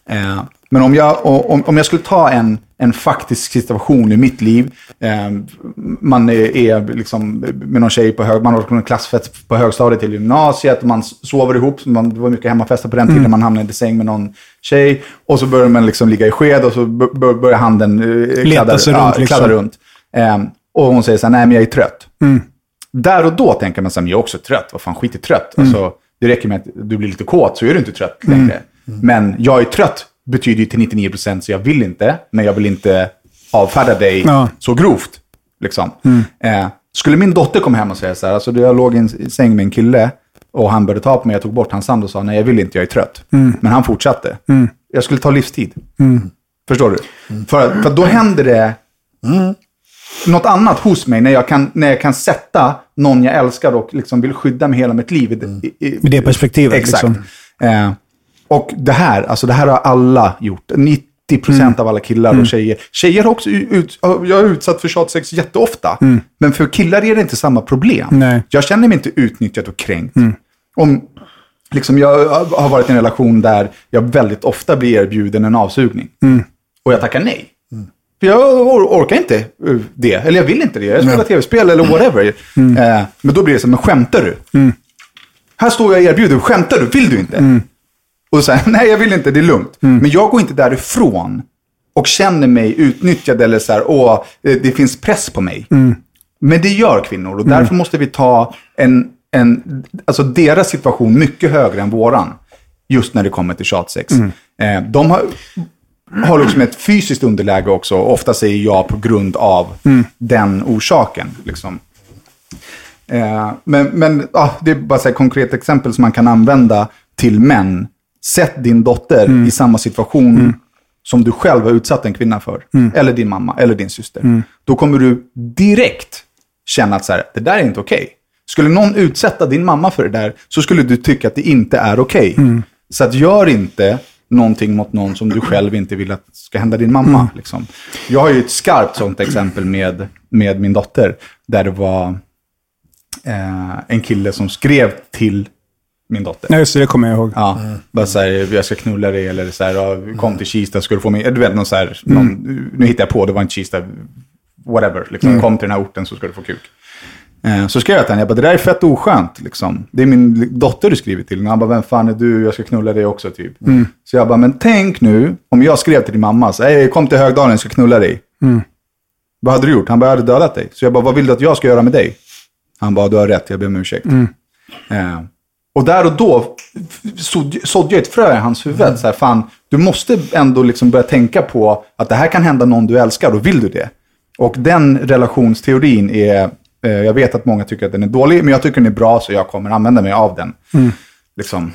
Men om jag skulle ta en faktisk situation i mitt liv, man är liksom med någon tjej man har en klassfest på högstadiet till gymnasiet, man sover ihop, det var mycket hemmafester på den tiden, man hamnade i säng med någon tjej, och så börjar man liksom ligga i sked, och så börjar handen kladda runt. Och hon säger så här, nej men jag är trött. Där och då tänker man så här, jag är också trött, vad fan, skit är trött. Alltså, det räcker med att du blir lite kåt så är du inte trött längre. Men jag är trött betyder ju till 99% så jag vill inte, men jag vill inte avfärda dig så grovt. Liksom. Skulle min dotter komma hem och säga så här, alltså jag låg i en säng med en kille och han började ta på mig, jag tog bort hans hand och sa, nej jag vill inte, jag är trött. Men han fortsatte. Jag skulle ta livstid. Förstår du? För då händer det något annat hos mig när jag kan sätta någon jag älskar och liksom vill skydda med hela mitt liv. Med det perspektivet. Exakt. Liksom. Och det här har alla gjort. 90% av alla killar och tjejer. Tjejer har också jag är utsatt för tjatsex jätteofta. Men för killar är det inte samma problem. Nej. Jag känner mig inte utnyttjad och kränkt. Om liksom, jag har varit i en relation där jag väldigt ofta blir erbjuden en avsugning. Och jag tackar nej. För jag orkar inte det. Eller jag vill inte det. Jag spelar tv-spel eller whatever. Men då blir det så, men skämtar du? Här står jag och erbjuder. Skämtar du? Vill du inte? Och så här, nej jag vill inte, det är lugnt. Men jag går inte därifrån och känner mig utnyttjad eller så här, det finns press på mig. Men det gör kvinnor och därför måste vi ta alltså deras situation mycket högre än våran. Just när det kommer till tjatsex. De har liksom ett fysiskt underläge också. Ofta säger jag på grund av den orsaken. Liksom. Men det är bara ett konkret exempel som man kan använda till män. Sätt din dotter i samma situation som du själv har utsatt en kvinna för. Eller din mamma, eller din syster. Då kommer du direkt känna att så här, det där är inte okej. Skulle någon utsätta din mamma för det där, så skulle du tycka att det inte är okej. Så att gör inte någonting mot någon som du själv inte vill att ska hända din mamma. Liksom. Jag har ju ett skarpt sånt exempel med min dotter. Där det var en kille som skrev till min dotter. Nej, just det kommer jag ihåg. Ja, bara så här, jag ska knulla dig, eller så här, kom till Kista, ska du få mig, du vet, någon så här, nu hittar jag på, det var en Kista, whatever, liksom, kom till den här orten så ska du få kuk. Så skrev jag till henne, jag bara, det där är fett oskönt, liksom. Det är min dotter du skriver till. Och han bara, vem fan är du, jag ska knulla dig också, typ. Så jag bara, men tänk nu, om jag skrev till din mamma, så kom till Högdalen, jag ska knulla dig. Vad hade du gjort? Han bara, jag hade dödat dig. Så jag bara, vad vill du att jag ska göra med dig? Han bara, du har rätt, jag ber om ursäkt. Och där och då sådde jag ett frö i hans huvud. Så här, fan, du måste ändå liksom börja tänka på att det här kan hända någon du älskar, och vill du det? Och den relationsteorin är, jag vet att många tycker att den är dålig, men jag tycker den är bra, så jag kommer använda mig av den. Liksom.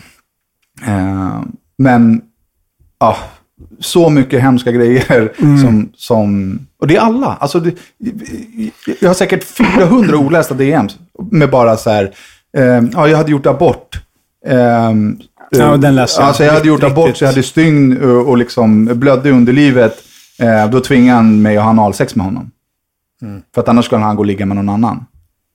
Men så mycket hemska grejer som och det är alla. Alltså jag har säkert 400 olästa DMs med bara så här, jag hade gjort abort. Den läser alltså jag hade gjort abort, så jag hade stygn och liksom blödde i underlivet. Då tvingade han mig att ha analsex med honom. För att annars skulle han gå och ligga med någon annan.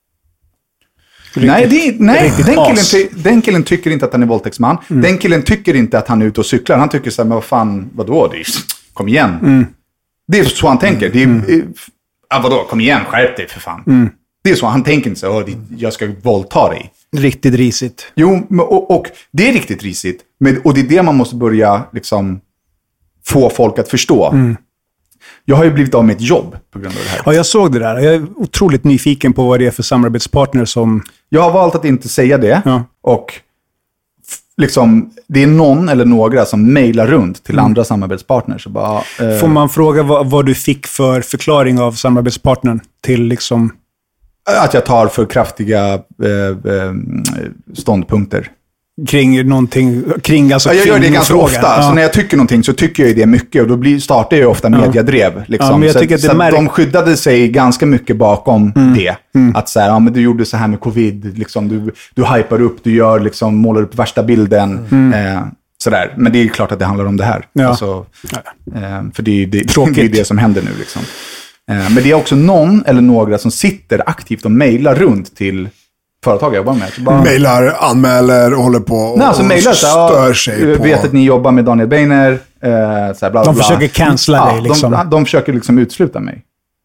Den killen tycker inte att han är våldtäktsman. Den killen tycker inte att han är ute och cyklar. Han tycker så här, men vad fan, vadå? Kom igen. Det är så han tänker. Det är, vadå? Kom igen, skärp dig för fan. Det är så han tänker inte så, jag ska våldta dig. Riktigt risigt. Jo, och det är riktigt risigt. Och det är det man måste börja liksom få folk att förstå. Jag har ju blivit av med ett jobb på grund av det här. Ja, jag såg det där. Jag är otroligt nyfiken på vad det är för samarbetspartner som... Jag har valt att inte säga det. Ja. Och liksom, det är någon eller några som mejlar runt till andra samarbetspartners. Så bara, får man fråga vad du fick för förklaring av samarbetspartnern till liksom... Att jag tar för kraftiga ståndpunkter. Kring någonting, alltså jag gör det ganska ofta. Ja. Så när jag tycker någonting så tycker jag det mycket. Och då startar jag ofta mediadrev. Liksom. Ja, men jag tycker att de skyddade sig ganska mycket bakom det. Att så här, men du gjorde så här med covid. Liksom, du hypar upp, du gör, liksom, målar upp värsta bilden. Sådär. Men det är klart att det handlar om det här. Ja. Alltså, för det är det som händer nu. Liksom. Men det är också någon eller några som sitter aktivt och mejlar runt till företag jag jobbar med. Så bara... Mailar, anmäler och håller på och, alltså, mailar, stör sig på... vet att ni jobbar med Daniel Beiner. Så här, bla, de bla. försöker cancella dig liksom. De försöker liksom utsluta mig.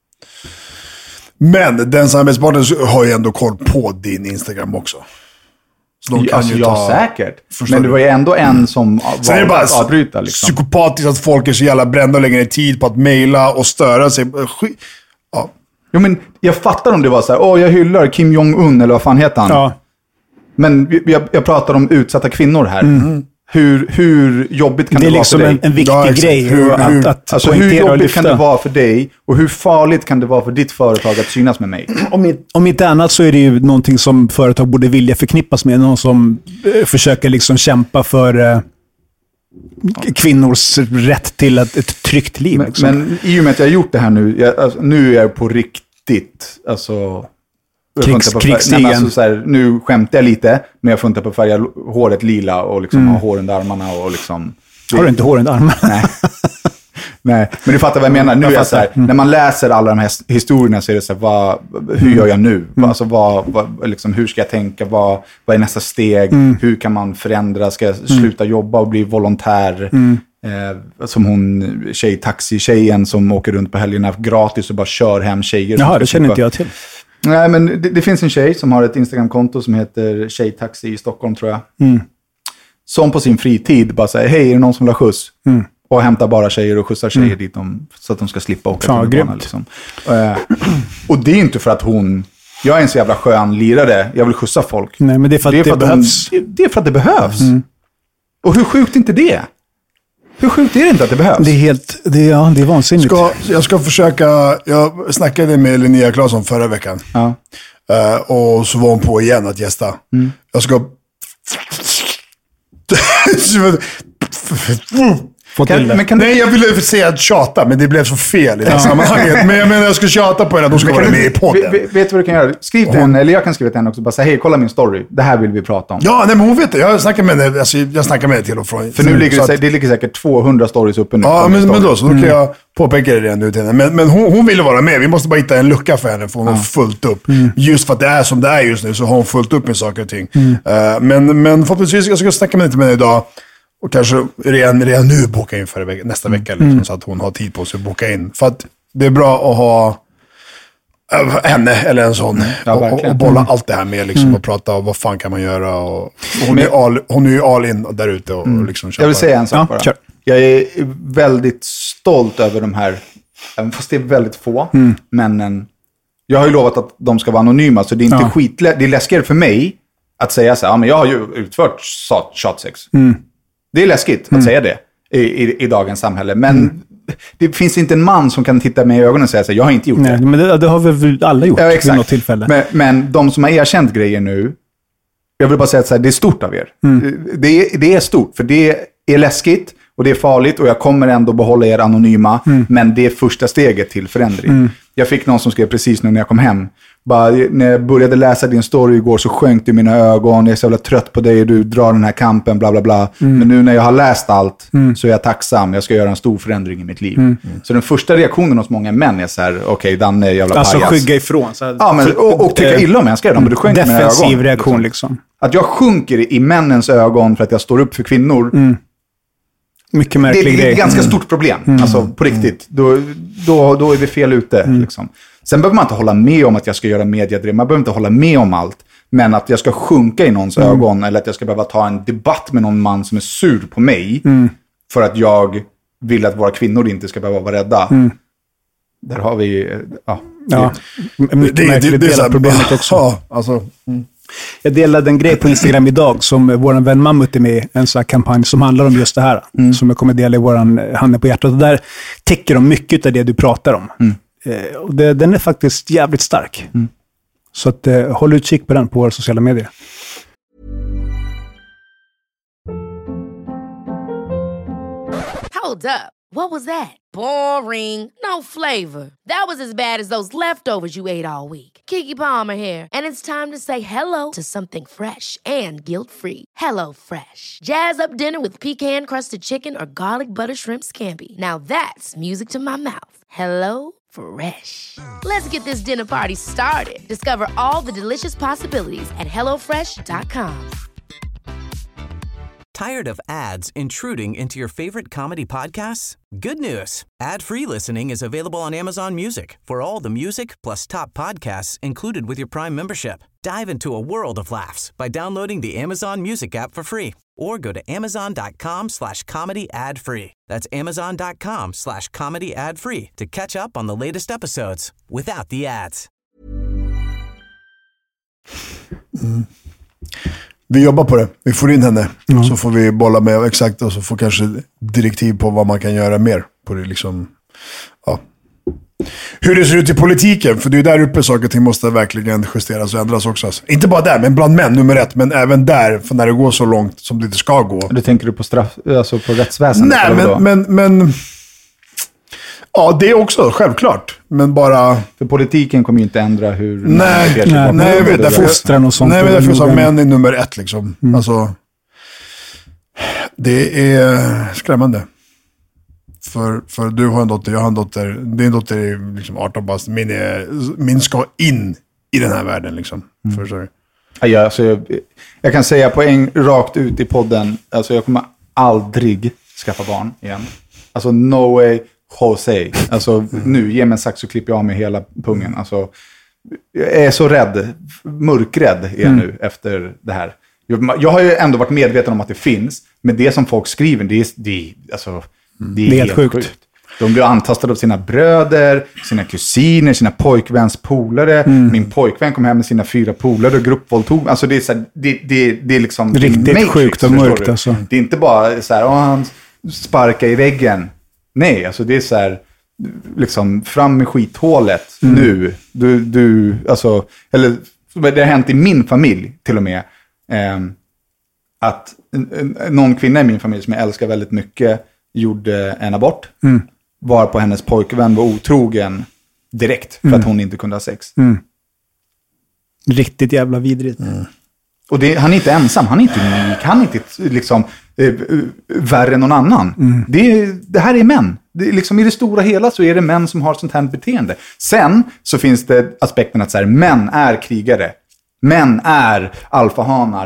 Men den samarbetspartnern har ju ändå koll på din Instagram också. Så de kan alltså, ju ta... säkert. Men det var ju ändå en som var var bara att avbryta. Liksom. Psykopatiskt att folk är så jävla brända och lägger ner tid på att mejla och störa sig. Ja. Jo, men jag fattar om det var så här, jag hyllar Kim Jong-Un eller vad fan heter han? Ja. Men jag pratar om utsatta kvinnor här. Mm. Hur jobbigt kan det vara liksom för dig? Det är liksom en viktig grej att alltså hur jobbigt kan det vara för dig och hur farligt kan det vara för ditt företag att synas med mig? Om inte annat så är det ju någonting som företag borde vilja förknippas med. Någon som försöker liksom kämpa för kvinnors rätt till ett tryggt liv. Men i och med att jag har gjort det här nu, nu är jag på riktigt, alltså... Krigsstigen. Alltså, nu skämtar jag lite, men jag får inte på färga håret lila och liksom ha hår under armarna och liksom... Har du inte hår under armarna? Nej. Nej, men du fattar vad jag menar. Nu är jag så här, när man läser alla de här historierna så är det så här, hur gör jag nu? Alltså liksom, hur ska jag tänka? Vad är nästa steg? Hur kan man förändra? Ska jag sluta jobba och bli volontär? Som hon taxi-tjejen som åker runt på helgerna gratis och bara kör hem tjejer. Jaha, det känner inte jag till. Nej, men det finns en tjej som har ett Instagram-konto som heter Tjejtaxi i Stockholm, tror jag. Som på sin fritid bara säger, hej, är det någon som vill ha skjuts? Och hämtar bara tjejer och skjutsar tjejer dit så att de ska slippa åka till banan. Liksom. Och det är inte för att jag är en så jävla skön lirare, jag vill skjutsa folk. Nej, men det är för att det behövs. Det är för att det behövs. Och hur sjukt är inte det? Hur sjukt är det inte att det behövs? Det är vansinnigt. Jag ska försöka... Jag snackade med Linnea Claesson förra veckan. Ja. Och så var hon på igen att gästa. Jag ska... Nej, jag ville säga att tjata, men det blev så fel i det här sammanhanget. Men jag menar, jag ska tjata på henne att de ska vara med i podden. Vet du vad du kan göra? Skriv till henne, eller jag kan skriva till henne också. Bara säga, hej, kolla min story. Det här vill vi prata om. Ja, nej, men hon vet det. Jag snackar med henne, jag snackar med henne till och från. För nu det ligger säkert 200 stories uppe nu. Ja, men då kan jag påpeka det redan nu till henne. Men hon ville vara med. Vi måste bara hitta en lucka för henne, för hon har fullt upp. Just för att det är som det är just nu, så har hon fullt upp med saker och ting. Men förhoppningsvis, jag ska snacka med henne idag. Och kanske redan nu boka in för nästa vecka. Liksom, så att hon har tid på sig att boka in. För att det är bra att ha henne eller en sån. Och bolla allt det här med. Liksom, och prata om vad fan kan man göra. Och hon är ju all in där ute. Och liksom jag vill säga en sak bara. Kör. Jag är väldigt stolt över de här. Fast det är väldigt få. Men jag har ju lovat att de ska vara anonyma. Så det är inte det är läskigare för mig att säga så här. Ja, men jag har ju utfört shotsex. Det är läskigt att säga det i dagens samhälle. Men det finns inte en man som kan titta mig i ögonen och säga så här, jag har inte gjort det. Men det har väl alla gjort vid något tillfälle. Men de som har erkänt grejer nu, jag vill bara säga att så här, det är stort av er. Det är stort, för det är läskigt och det är farligt och jag kommer ändå behålla er anonyma. Men det är första steget till förändring. Jag fick någon som skrev precis nu när jag kom hem. Bara, när jag började läsa din story igår så sjönk det i mina ögon. Jag är så jävla trött på dig och du drar den här kampen, bla bla bla. Men nu när jag har läst allt så är jag tacksam. Jag ska göra en stor förändring i mitt liv. Så den första reaktionen hos många män är så här, okej, Danne är jävla pajas. Alltså skygga ifrån. Så här, ja, men, och tycka illa om jag ska göra det. Men du sjönk i mina ögon. Defensiv reaktion liksom. Att jag sjunker i männens ögon för att jag står upp för kvinnor. Mycket märklig grej. Det är ett ganska stort problem. Alltså på riktigt. Då är vi fel ute. Liksom. Sen behöver man inte hålla med om att jag ska göra mediadrev. Man behöver inte hålla med om allt. Men att jag ska sjunka i någons ögon. Eller att jag ska behöva ta en debatt med någon man som är sur på mig. För att jag vill att våra kvinnor inte ska behöva vara rädda. Där har vi... mycket märkligt delar problemet också. Ja, alltså... Jag delade en grej på Instagram idag som vår vän Mammut är med i. En sån här kampanj som handlar om just det här. Som jag kommer dela i våran Handen på hjärtat. Och där täcker de mycket av det du pratar om. Och den är faktiskt jävligt stark. Så att, håll utkik på den på våra sociala medier. Hold up. What was that? Boring. No flavor. That was as bad as those leftovers you ate all week. Keke Palmer here, and it's time to say hello to something fresh and guilt-free. Hello Fresh. Jazz up dinner with pecan-crusted chicken or garlic butter shrimp scampi. Now that's music to my mouth. Hello Fresh. Let's get this dinner party started. Discover all the delicious possibilities at hellofresh.com. Tired of ads intruding into your favorite comedy podcasts? Good news. Ad-free listening is available on Amazon Music for all the music plus top podcasts included with your Prime membership. Dive into a world of laughs by downloading the Amazon Music app for free or go to amazon.com/comedy ad-free. That's amazon.com/comedy ad-free to catch up on the latest episodes without the ads. Vi jobbar på det. Vi får in henne. Så får vi bolla med exakt och så får kanske direktiv på vad man kan göra mer på det liksom. Ja. Hur det ser ut i politiken, för det är där uppe saker och ting måste verkligen justeras och ändras också. Alltså. Inte bara där, men bland män nummer 1, men även där, för när det går så långt som det inte ska gå. Du tänker du på straff, alltså på rättsväsendet? Nej, men ja, det är också självklart, men bara... För politiken kommer ju inte ändra hur... Nej, fostran och sånt. Nej, men därför som män är nummer 1 liksom. Alltså, det är skrämmande. För du har en dotter, jag har en dotter. Din dotter är liksom 18 bast. Min ska in i den här världen liksom. Ja, alltså, jag kan säga rakt ut i podden, alltså jag kommer aldrig skaffa barn igen. Alltså no way, Jose. Alltså nu, ge mig en sax så klipper jag av mig hela pungen. Alltså, jag är så rädd, mörkrädd är jag nu efter det här. Jag har ju ändå varit medveten om att det finns, men det som folk skriver, det är helt sjukt. De blir antastade av sina bröder, sina kusiner, sina pojkväns polare. Min pojkvän kom hem med sina 4 polare och gruppvåldtog. Alltså det är så här, det är liksom riktigt Matrix, sjukt och mörkt alltså. Det är inte bara så här, han sparkar i väggen. Nej, alltså det är så här liksom fram med skithålet nu. Du alltså, eller det har hänt i min familj till och med att någon kvinna i min familj som jag älskar väldigt mycket gjorde en abort. Var på hennes pojkvän var otrogen direkt för att hon inte kunde ha sex. Riktigt jävla vidrigt. Och han är inte ensam, han är inte unik, han är inte liksom värre än någon annan. Det här är män. Det är liksom, i det stora hela så är det män som har sånt här beteende. Sen så finns det aspekten att så här, män är krigare. Män är alfahanar,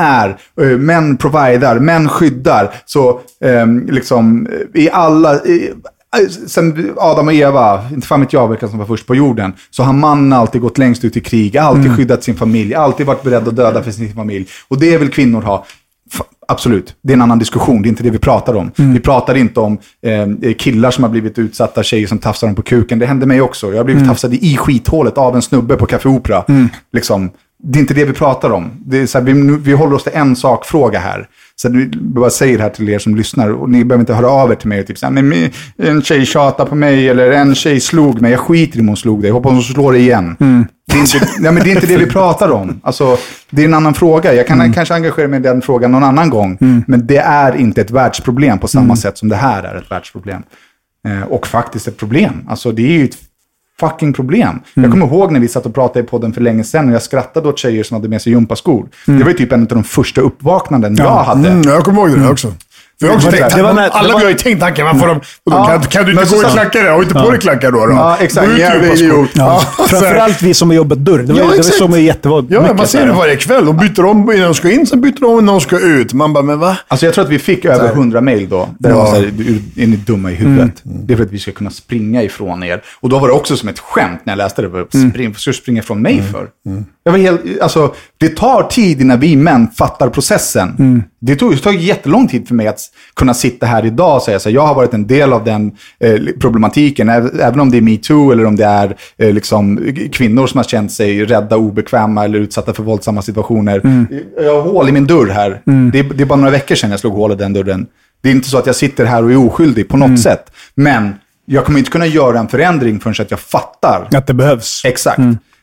män providar, män skyddar. Så liksom i alla... sen Adam och Eva, inte fan vet jag vilka som var först på jorden, så har man alltid gått längst ut i krig, alltid skyddat sin familj, alltid varit beredd att döda för sin familj. Och det vill kvinnor ha. Absolut, det är en annan diskussion, det är inte det vi pratar om. Vi pratar inte om killar som har blivit utsatta, tjejer som tafsar dem på kuken. Det hände mig också, jag har blivit tafsad i skithålet av en snubbe på Café Opera. Liksom, det är inte det vi pratar om. Det är så här, vi håller oss till en sakfråga här. Så jag bara säger det här till er som lyssnar, och ni behöver inte höra av er till mig och typ så här, men en tjej tjatar på mig eller en tjej slog mig, jag skiter i om hon slog dig, jag hoppas hon slår dig igen. Det är inte, men det är inte det vi pratar om. Alltså, det är en annan fråga. Jag kan kanske engagera mig i den frågan någon annan gång, men det är inte ett världsproblem på samma sätt som det här är ett världsproblem. Och faktiskt ett problem. Alltså det är ju ett fucking problem. Jag kommer ihåg när vi satt och pratade i podden för länge sedan och jag skrattade åt tjejer som hade med sig gympaskor. Det var ju typ en av de första uppvaknanden jag hade. Jag kommer ihåg det också. För jag har också tänkt, alla vi har ju tänkt tanken, kan du inte gå i klackar? Har inte på dig klackar då? Ja, exakt. Framförallt vi som har jobbat dörr. Det var som är jättevåld. Ja, man ser det varje kväll. De byter om innan de ska in, sen byter de innan de ska ut. Man bara, men va? Alltså jag tror att vi fick över 100 mejl då. Där det var så här, är ni dumma i huvudet? Det är för att vi ska kunna springa ifrån er. Och då var det också som ett skämt när jag läste det. Ska du springa ifrån mig för? Jag var helt, alltså, det tar tid innan vi män fattar processen. Det tog jättelång tid för mig att kunna sitta här idag och säga så här, jag har varit en del av den problematiken, även om det är MeToo eller om det är liksom kvinnor som har känt sig rädda, obekväma eller utsatta för våldsamma situationer. Jag har hål i min dörr här. Det är bara några veckor sedan jag slog hål i den dörren. Det är inte så att jag sitter här och är oskyldig på något sätt, men jag kommer inte kunna göra en förändring förrän att jag fattar att det behövs. Exakt.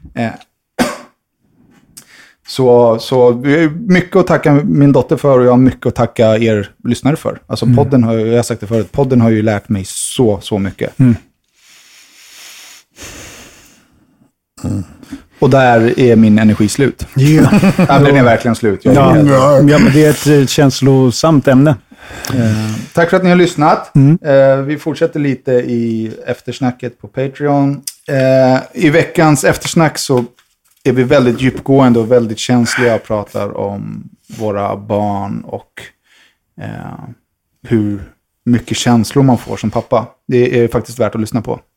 Så mycket att tacka min dotter för, och jag har mycket att tacka er lyssnare för. Alltså podden har, jag har sagt det förut, podden har ju lärt mig så mycket. Och där är min energi slut. Ja. Den är verkligen slut. Ja, men det är ett känslosamt ämne. Tack för att ni har lyssnat. Vi fortsätter lite i eftersnacket på Patreon. I veckans eftersnack så är vi väldigt djupgående och väldigt känsliga och pratar om våra barn och hur mycket känslor man får som pappa. Det är faktiskt värt att lyssna på.